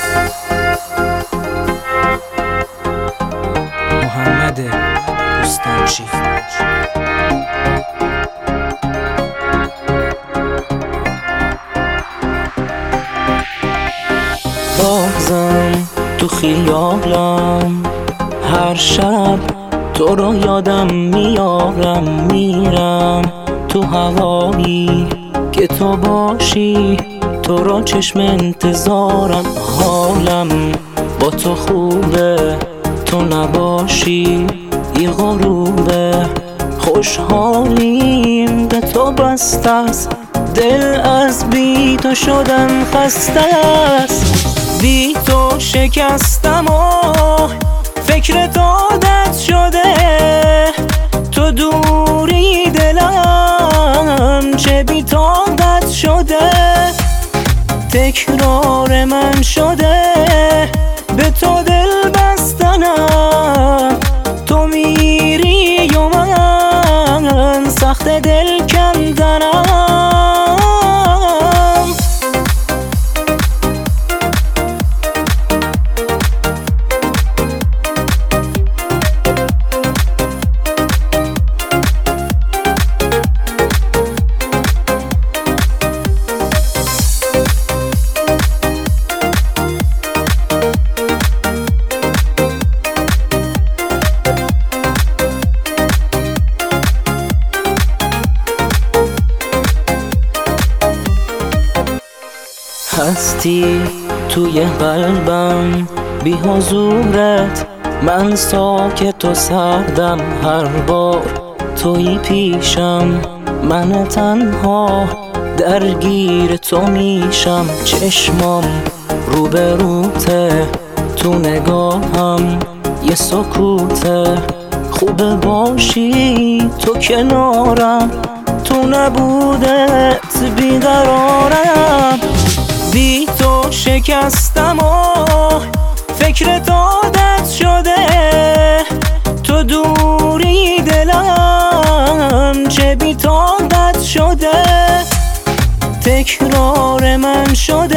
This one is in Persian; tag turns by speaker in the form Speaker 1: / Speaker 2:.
Speaker 1: محمد بستانچی. بازم تو خیالم هر شب تو رو یادم میارم، میرم تو هوایی که تو باشی، تو را چشم انتظارم. حالم با تو خوبه، تو نباشی یه غروبه. خوشحالیم به تو بسته است، دل از بی تو شدن خسته است. بی تو شکستم و فکر تو عادت شده، تو دوری دلم چه بی تو عادت شده. تکرار من شده به تو دل بستنم، تو میری و من سخت دل کندنم. هستی توی قلبم بی حضورت، من ساکت و سردم. هر بار توی پیشم من تنها درگیر تو میشم. چشمام روبروته، تو نگاهم یه سکوته. خوب باشی تو کنارم، تو نبودت بیقرارم. بی تو شکستم و فکر تو عادت شده، تو دوری دلم چه بی تو عادت شده. تکرار من شده